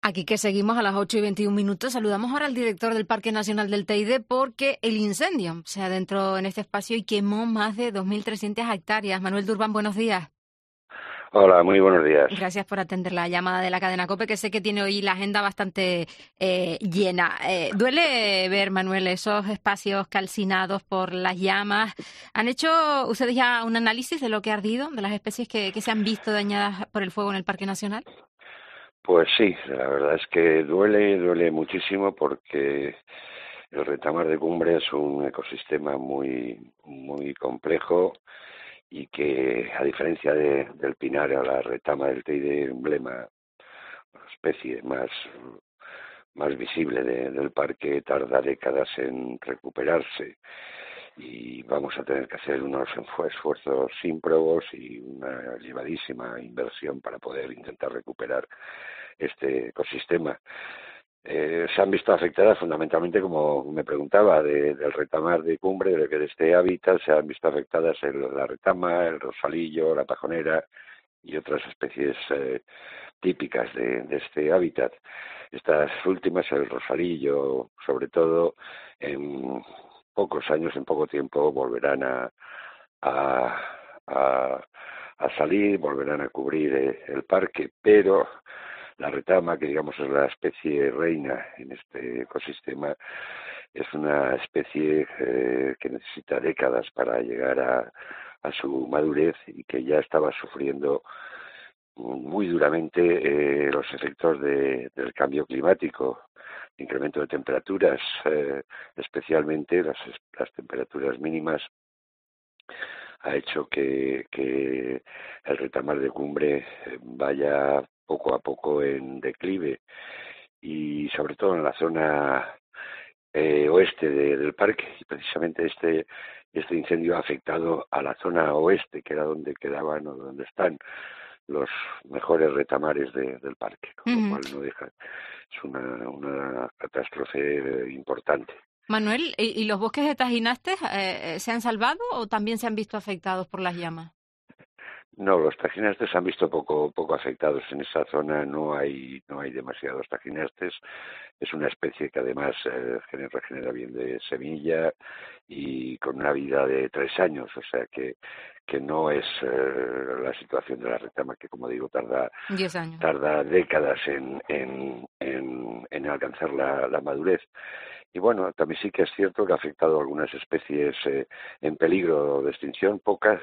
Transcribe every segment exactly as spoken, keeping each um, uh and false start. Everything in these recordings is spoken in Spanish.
Aquí que seguimos a las ocho y veintiún minutos. Saludamos ahora al director del Parque Nacional del Teide porque el incendio se adentró en este espacio y quemó más de dos mil trescientas hectáreas. Manuel Durbán, buenos días. Hola, muy buenos días. Gracias por atender la llamada de la cadena COPE, que sé que tiene hoy la agenda bastante eh, llena. Eh, duele ver, Manuel, esos espacios calcinados por las llamas. ¿Han hecho ustedes ya un análisis de lo que ha ardido, de las especies que, que se han visto dañadas por el fuego en el Parque Nacional? Pues sí, la verdad es que duele, duele muchísimo porque el retamar de Cumbre es un ecosistema muy, muy complejo y que, a diferencia de, del pinar o la retama del Teide, emblema, la especie más, más visible de, del parque, tarda décadas en recuperarse. Y vamos a tener que hacer unos esfuerzos ímprobos y una elevadísima inversión para poder intentar recuperar este ecosistema. Eh, se han visto afectadas fundamentalmente, como me preguntaba, de, del retamar de Cumbre, de que de este hábitat se han visto afectadas el, la retama, el rosalillo, la pajonera y otras especies eh, típicas de, de este hábitat. Estas últimas, el rosalillo, sobre todo, en pocos años, en poco tiempo, volverán a, a, a, a salir, volverán a cubrir eh, el parque, pero la retama, que digamos es la especie reina en este ecosistema, es una especie eh, que necesita décadas para llegar a, a su madurez y que ya estaba sufriendo muy duramente eh, los efectos de, del cambio climático, incremento de temperaturas, eh, especialmente las, las temperaturas mínimas, ha hecho que, que el retamar de Cumbre vaya poco a poco en declive y sobre todo en la zona eh, oeste de, del parque, y precisamente este este incendio ha afectado a la zona oeste, que era donde quedaban o donde están los mejores retamares de, del parque, con lo Uh-huh. cual no deja, es una, una catástrofe importante. Manuel, ¿y, y los bosques de Tajinastes eh, se han salvado o también se han visto afectados por las llamas? No, los tajinastes se han visto poco poco afectados en esa zona. No hay no hay demasiados tajinastes. Es una especie que además eh, regenera bien de semilla y con una vida de tres años, o sea que que no es eh, la situación de la retama, que como digo tarda Diez años. tarda décadas en en en, en alcanzar la, la madurez. Y bueno, también sí que es cierto que ha afectado a algunas especies eh, en peligro de extinción, pocas,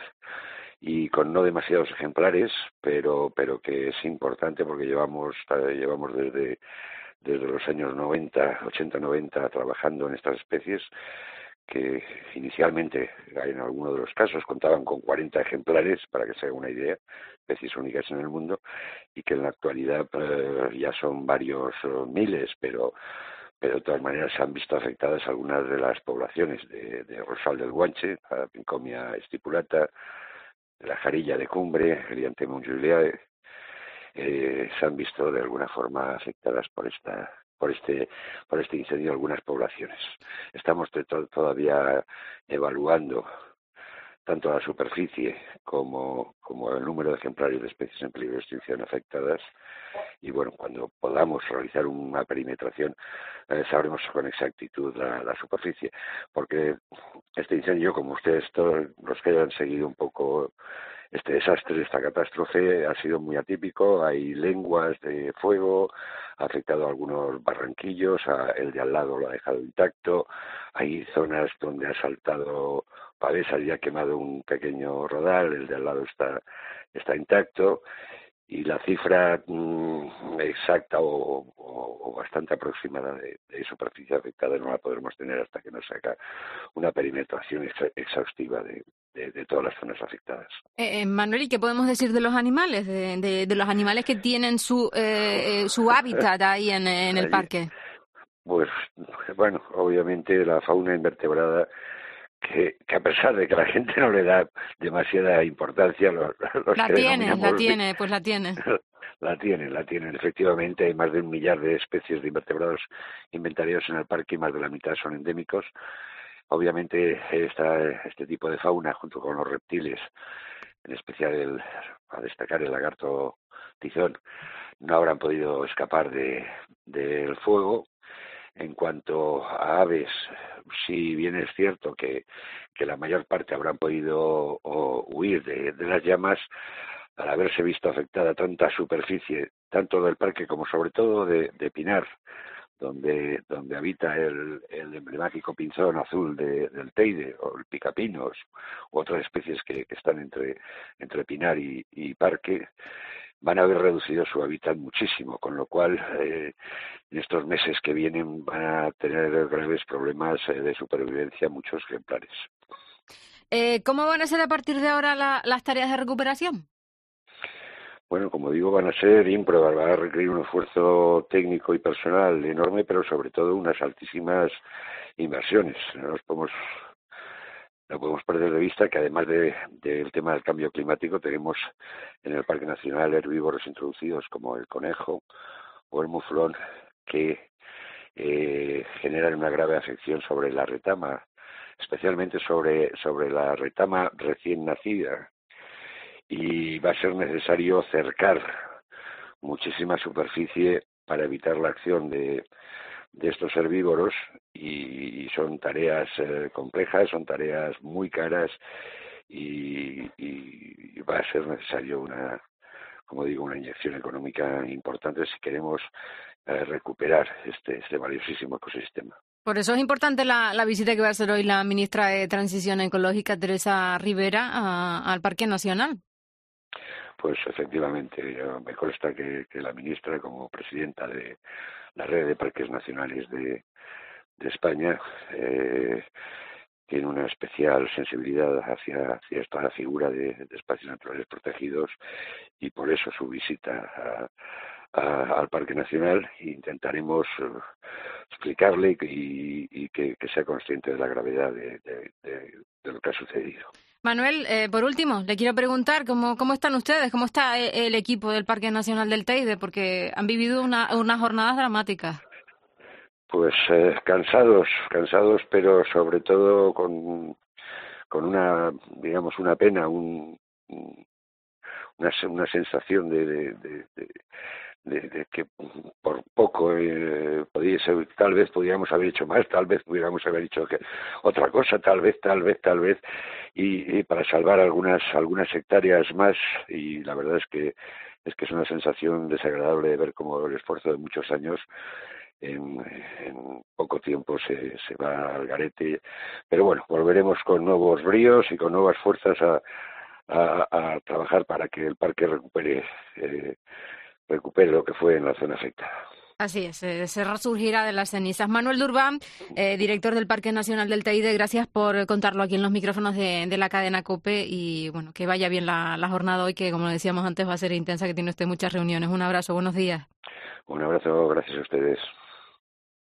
y con no demasiados ejemplares, pero pero que es importante porque llevamos eh, llevamos desde desde los años noventa, ochenta, noventa trabajando en estas especies que inicialmente en algunos de los casos contaban con cuarenta ejemplares, para que se haga una idea, especies únicas en el mundo, y que en la actualidad eh, ya son varios eh, miles, pero pero de todas maneras se han visto afectadas algunas de las poblaciones de, de Rosal del Guanche, la Pincomia stipulata, de la jarilla de Cumbre, Helianthemum juliae, eh, se han visto de alguna forma afectadas por esta por este por este incendio algunas poblaciones. Estamos de to- todavía evaluando tanto la superficie como, como el número de ejemplares de especies en peligro de extinción afectadas, y bueno, cuando podamos realizar una perimetración eh, sabremos con exactitud la, la superficie, porque este incendio, como ustedes todos los que hayan seguido un poco este desastre, esta catástrofe, ha sido muy atípico. Hay lenguas de fuego, ha afectado a algunos barranquillos, a el de al lado lo ha dejado intacto, hay zonas donde ha saltado pavesas y ha quemado un pequeño rodal, el de al lado está, está intacto, y la cifra mmm, exacta o, o, o bastante aproximada de, de superficie afectada no la podremos tener hasta que nos haga una perimetración ex exhaustiva de, de, de todas las zonas afectadas. Eh, eh, Manuel, ¿y qué podemos decir de los animales? De, de, de los animales que tienen su eh, eh, su hábitat ahí en, en el Allí, parque. pues, bueno, obviamente la fauna invertebrada, que, que a pesar de que la gente no le da demasiada importancia, los, los La que tiene, la denominamos tiene, pues la tiene. la tienen, la tienen. Efectivamente, hay más de un millar de especies de invertebrados inventariados en el parque y más de la mitad son endémicos. Obviamente, esta, este tipo de fauna, junto con los reptiles, en especial el, a destacar el lagarto tizón no habrán podido escapar de del fuego. En cuanto a aves, si bien es cierto que, que la mayor parte habrán podido o, huir de, de las llamas, al haberse visto afectada tanta superficie, tanto del parque como sobre todo de, de Pinar, donde donde habita el, el emblemático pinzón azul de, del Teide, o el picapinos, u otras especies que, que están entre, entre Pinar y, y parque, van a haber reducido su hábitat muchísimo, con lo cual eh, en estos meses que vienen van a tener graves problemas eh, de supervivencia muchos ejemplares. Eh, ¿Cómo van a ser a partir de ahora la, las tareas de recuperación? Bueno, como digo, van a ser ímprobas, van a requerir un esfuerzo técnico y personal enorme, pero sobre todo unas altísimas inversiones. No nos podemos No podemos perder de vista que además de, del tema del cambio climático tenemos en el Parque Nacional herbívoros introducidos como el conejo o el muflón que eh, generan una grave afección sobre la retama, especialmente sobre, sobre la retama recién nacida, y va a ser necesario cercar muchísima superficie para evitar la acción de de estos herbívoros y, y son tareas eh, complejas, son tareas muy caras y, y va a ser necesario una, como digo, una inyección económica importante si queremos eh, recuperar este, este valiosísimo ecosistema. Por eso es importante la, la visita que va a hacer hoy la ministra de Transición Ecológica, Teresa Rivera, a, al Parque Nacional. Pues efectivamente, me consta que, que la ministra, como presidenta de la Red de Parques Nacionales de, de España, eh, tiene una especial sensibilidad hacia, hacia esta figura de, de espacios naturales protegidos y por eso su visita a, a, al Parque Nacional. Intentaremos uh, explicarle y, y que, que sea consciente de la gravedad de, de, de, de lo que ha sucedido. Manuel, eh, por último, le quiero preguntar cómo, cómo están ustedes, cómo está el equipo del Parque Nacional del Teide, porque han vivido una, unas jornadas dramáticas. Pues eh, cansados, cansados, pero sobre todo con, con una, digamos, una pena, un, una, una sensación de, de, de, de De, de que por poco eh, podía ser, tal vez podríamos haber hecho más, tal vez pudiéramos haber hecho que, otra cosa, tal vez, tal vez, tal vez, y, y para salvar algunas algunas hectáreas más, y la verdad es que es que es una sensación desagradable de ver cómo el esfuerzo de muchos años en, en poco tiempo se, se va al garete, pero bueno, volveremos con nuevos bríos y con nuevas fuerzas a, a, a trabajar para que el parque recupere eh, recupere lo que fue en la zona afectada. Así es, eh, se resurgirá de las cenizas. Manuel Durbán, eh, director del Parque Nacional del Teide, gracias por contarlo aquí en los micrófonos de, de la cadena COPE y bueno, que vaya bien la, la jornada hoy, que como decíamos antes va a ser intensa, que tiene usted muchas reuniones. Un abrazo, buenos días. Un abrazo, gracias a ustedes.